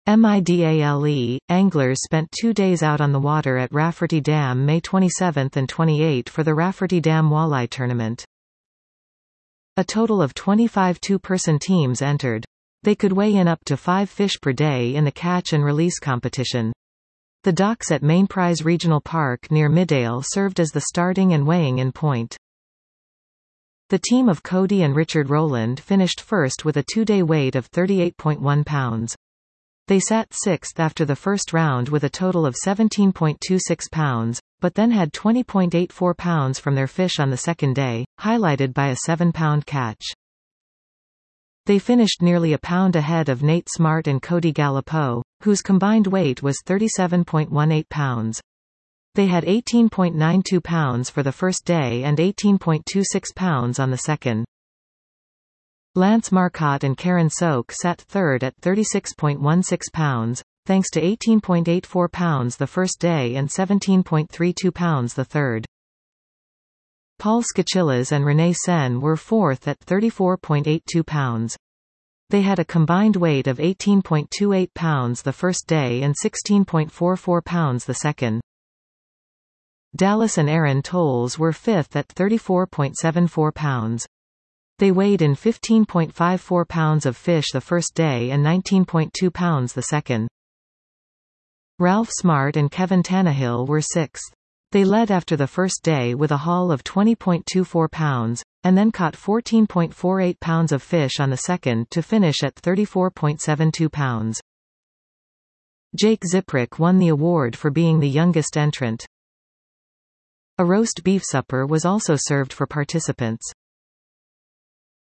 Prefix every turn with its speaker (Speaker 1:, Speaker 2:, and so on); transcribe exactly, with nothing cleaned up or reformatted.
Speaker 1: MIDALE, anglers spent two days out on the water at Rafferty Dam May twenty-seventh and twenty-eighth for the Rafferty Dam Walleye Tournament. A total of twenty-five two-person teams entered. They could weigh in up to five fish per day in the catch and release competition. The docks at Mainprise Regional Park near Midale served as the starting and weighing-in point. The team of Cody and Richard Rowland finished first with a two-day weight of thirty-eight point one pounds. They sat sixth after the first round with a total of seventeen point two six pounds, but then had twenty point eight four pounds from their fish on the second day, highlighted by a seven-pound catch. They finished nearly a pound ahead of Nate Smart and Cody Gallipo, whose combined weight was thirty-seven point one eight pounds. They had eighteen point nine two pounds for the first day and eighteen point two six pounds on the second. Lance Marcotte and Karen Soak sat third at thirty-six point one six pounds, thanks to eighteen point eight four pounds the first day and seventeen point three two pounds the third. Paul Skachillas and Renee Sen were fourth at thirty-four point eight two pounds. They had a combined weight of eighteen point two eight pounds the first day and sixteen point four four pounds the second. Dallas and Aaron Tolles were fifth at thirty-four point seven four pounds. They weighed in fifteen point five four pounds of fish the first day and nineteen point two pounds the second. Ralph Smart and Kevin Tannehill were sixth. They led after the first day with a haul of twenty point two four pounds, and then caught fourteen point four eight pounds of fish on the second to finish at thirty-four point seven two pounds. Jake Ziprick won the award for being the youngest entrant. A roast beef supper was also served for participants.